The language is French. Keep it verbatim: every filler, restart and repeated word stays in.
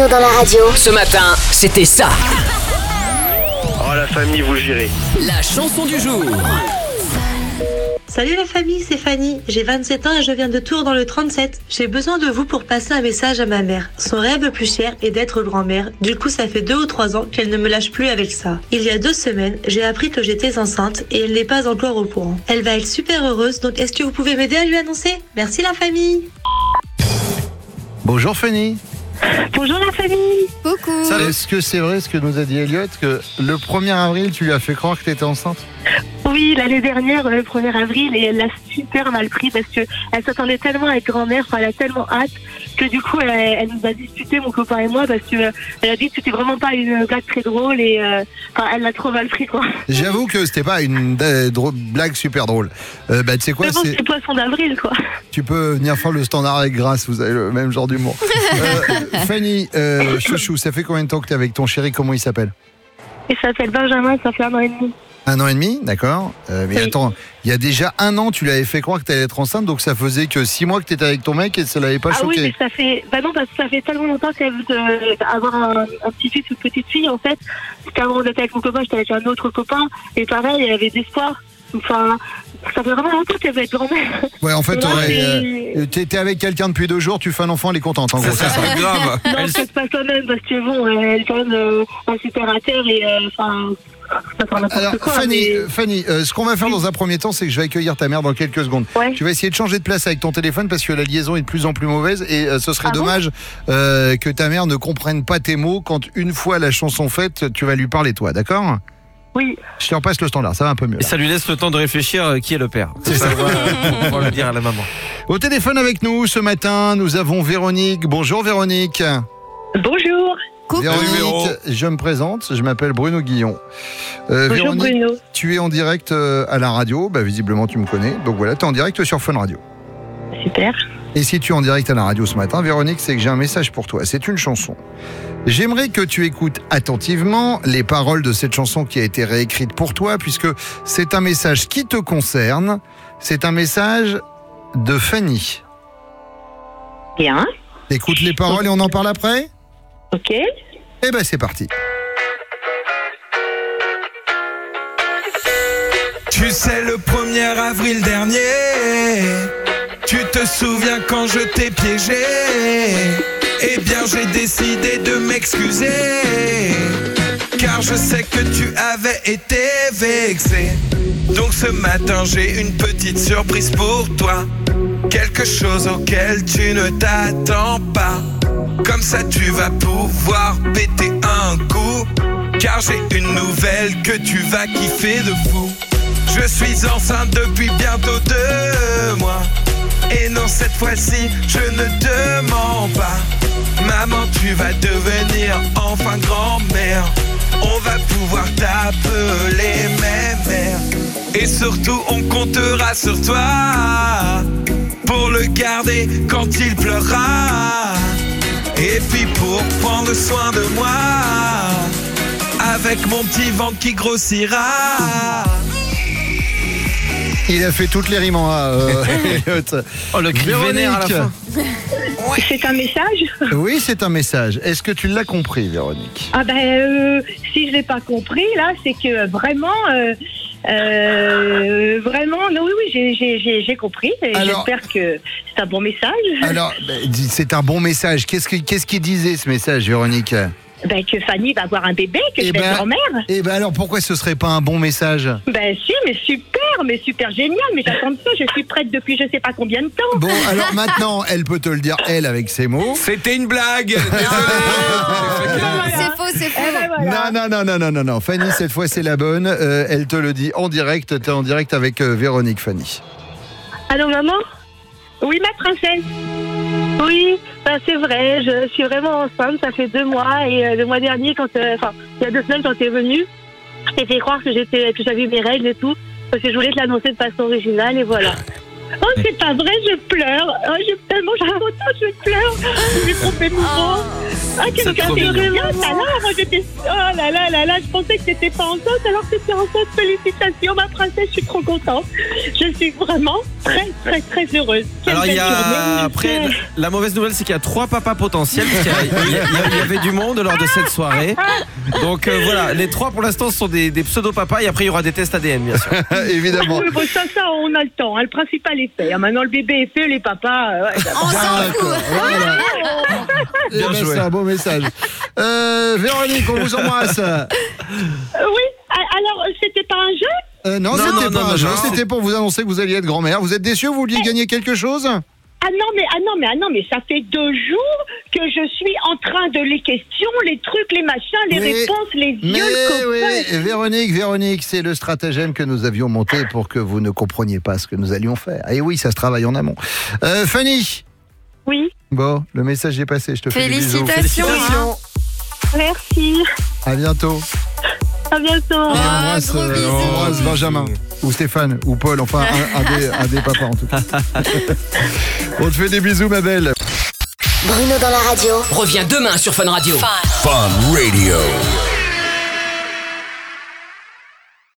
Bruno dans la radio. Ce matin, c'était ça. Oh la famille, vous gérez. La chanson du jour. Salut la famille, c'est Fanny. J'ai vingt-sept ans et je viens de Tours dans le trente-sept. J'ai besoin de vous pour passer un message à ma mère. Son rêve le plus cher est d'être grand-mère. Du coup, ça fait deux ou trois ans qu'elle ne me lâche plus avec ça. Il y a deux semaines, j'ai appris que j'étais enceinte et elle n'est pas encore au courant. Elle va être super heureuse, donc est-ce que vous pouvez m'aider à lui annoncer ? Merci la famille. Bonjour Fanny. Bonjour la famille. Coucou. Est-ce que c'est vrai ce que nous a dit Elliot, que le premier avril, tu lui as fait croire que tu étais enceinte ? Oui, l'année dernière, le premier avril, et elle l'a super mal pris parce que elle s'attendait tellement à être grand-mère, enfin, elle a tellement hâte que du coup, elle, elle nous a disputé, mon copain et moi, parce que euh, elle a dit que c'était vraiment pas une blague très drôle et euh, enfin, elle l'a trop mal pris, quoi. J'avoue que c'était pas une euh, drôle- blague super drôle. Euh, bah, tu sais quoi, Mais bon, c'est... c'est poisson d'avril, quoi. tu peux venir faire le standard avec Grâce, vous avez le même genre d'humour. Euh, Fanny, euh, chouchou, ça fait combien de temps que tu es avec ton chéri ? Comment il s'appelle ? Il s'appelle Benjamin, ça fait un an et demi. Un an et demi, d'accord. Euh, mais Oui. attends, il y a déjà un an, tu l'avais fait croire que tu allais être enceinte, donc ça faisait que six mois que tu étais avec ton mec et ça l'avait pas Ah oui, choqué. mais ça fait. Bah non, parce que ça fait tellement longtemps qu'elle veut euh, avoir un, un petit-fils ou une petite fille, en fait. Parce qu'avant d'être avec mon copain, j'étais avec un autre copain. Et pareil, elle avait d'espoir. Enfin, ça fait vraiment longtemps qu'elle veut être grand-mère. Ouais, en fait, Et moi, t'aurais, c'est- euh, t'étais avec quelqu'un depuis deux jours, tu fais un enfant, elle est contente. En gros, c'est ça. grave. Non, peut-être pas quand même, parce que bon, euh, elle est quand même euh, un super à terre et euh, enfin. ça fait n'importe Alors, quoi, Fanny, mais- euh, Fanny euh, ce qu'on va faire dans un premier temps, c'est que je vais accueillir ta mère dans quelques secondes. Ouais. Tu vas essayer de changer de place avec ton téléphone parce que la liaison est de plus en plus mauvaise et euh, ce serait Ah bon dommage euh, que ta mère ne comprenne pas tes mots quand une fois la chanson faite, tu vas lui parler toi, d'accord ? Oui. Je te repasse le standard, ça va un peu mieux. Et ça lui laisse le temps de réfléchir euh, qui est le père. C'est ça. On va le dire à la maman. Au téléphone avec nous ce matin, nous avons Véronique. Bonjour Véronique. Bonjour. Coucou. Véronique, Véro. je me présente, je m'appelle Bruno Guillon. Euh, Bonjour Véronique, Bruno. tu es en direct euh, à la radio, bah, visiblement tu me connais, donc voilà, tu es en direct sur Fun Radio. Super. Et si tu es en direct à la radio ce matin, Véronique, c'est que j'ai un message pour toi, c'est une chanson. J'aimerais que tu écoutes attentivement les paroles de cette chanson qui a été réécrite pour toi, puisque c'est un message qui te concerne, c'est un message de Fanny. Bien. Écoute les paroles et on en parle après ? Ok. Eh ben c'est parti. Tu sais, le premier avril dernier, tu te souviens quand je t'ai piégé? Eh bien, j'ai décidé de m'excuser, car je sais que tu avais été vexé. Donc ce matin, j'ai une petite surprise pour toi, quelque chose auquel tu ne t'attends pas. Comme ça, tu vas pouvoir péter un coup, car j'ai une nouvelle que tu vas kiffer de fou. Je suis enceinte depuis bientôt deux mois, et non, cette fois-ci, je ne te mens pas. Maman, tu vas devenir enfin grand-mère. On va pouvoir t'appeler mère. Et surtout, on comptera sur toi pour le garder quand il pleurera. Et puis pour prendre soin de moi avec mon petit ventre qui grossira. Il a fait toutes les rimes en A, euh, Elliot. Oh, le cri vénère à la fin. C'est un message ? Oui, c'est un message. Est-ce que tu l'as compris, Véronique ? Ah ben, euh, si je l'ai pas compris, là, c'est que vraiment, euh, euh, vraiment, non, oui, oui, j'ai, j'ai, j'ai, j'ai compris. Et Alors- j'espère que c'est un bon message. Alors, ben, dis- c'est un bon message. Qu'est-ce que- qu'est-ce qu'il disait, ce message, Véronique ? Ben, que Fanny va avoir un bébé, que Eh je vais ben- être grand-mère. Eh ben alors, pourquoi ce serait pas un bon message ? Ben si, mais super, mais super génial, mais j'attends ça, je suis prête depuis je sais pas combien de temps. Bon, alors maintenant, elle peut te le dire, elle, avec ses mots. C'était une blague. Désolé. C'est faux, c'est faux. Eh ben voilà. Non, non, non, non, non, non, non. Fanny, cette fois, c'est la bonne. Euh, elle te le dit en direct. T'es en direct avec euh, Véronique, Fanny. Allô maman ? Oui ma princesse. Oui, ben, c'est vrai, je suis vraiment enceinte, ça fait deux mois et euh, le mois dernier, quand, euh, enfin, il y a deux semaines quand tu es venue, je t'ai fait croire que j'étais, que j'avais eu mes règles et tout, parce que je voulais te l'annoncer de façon originale et voilà. Oh c'est pas vrai, je pleure. Oh, j'ai tellement, j'ai autant, je pleure. J'ai trop émouvant. Ah, C'est quelqu'un trop qui mignon. revient, alors, moi j'étais... Oh là là là là, je pensais que t'étais pas enceinte, alors que t'étais enceinte. Félicitations, ma princesse, je suis trop contente. Je suis vraiment très, très, très heureuse. Quelle Alors il y belle a journée. après la mauvaise nouvelle, c'est qu'il y a trois papas potentiels parce qu'il y, a- il y a- il y avait du monde lors de cette soirée. Donc euh, voilà, les trois pour l'instant sont des, des pseudo papas et après il y aura des tests A D N bien sûr. Évidemment. Oui, bon, ça, ça, on a le temps. Hein. Le principal est fait. Hein. Maintenant, le bébé est fait, les papas. euh, ouais, On s'en fout. D'accord, voilà. Eh Bien ben, joué. c'est un beau message. Euh, Véronique, on vous embrasse. Euh, oui, a- alors, euh, c'était pas un jeu? Euh, non, Non, c'était non, pas non, un non, jeu, non. c'était pour vous annoncer que vous alliez être grand-mère. Vous êtes déçu, vous vouliez gagner quelque chose? Ah non, mais, ah non, mais, ah non, mais ça fait deux jours que je suis en train de les questions, les trucs, les machins, les Mais- réponses, les Mais yeux, le copain. oui, Véronique, Véronique, c'est le stratagème que nous avions monté pour que vous ne compreniez pas ce que nous allions faire. Et oui, ça se travaille en amont. Euh, Fanny. Oui, Bon, le message est passé, je te fais des bisous. Félicitations. Félicitations. merci. À bientôt. À bientôt. Et on Ah, embrasse, gros euh, bisous. on embrasse Benjamin, ou Stéphane, ou Paul, enfin un, un des, un des papas en tout cas. On te fait des bisous ma belle. Bruno dans la radio revient demain sur Fun Radio. Fun Radio.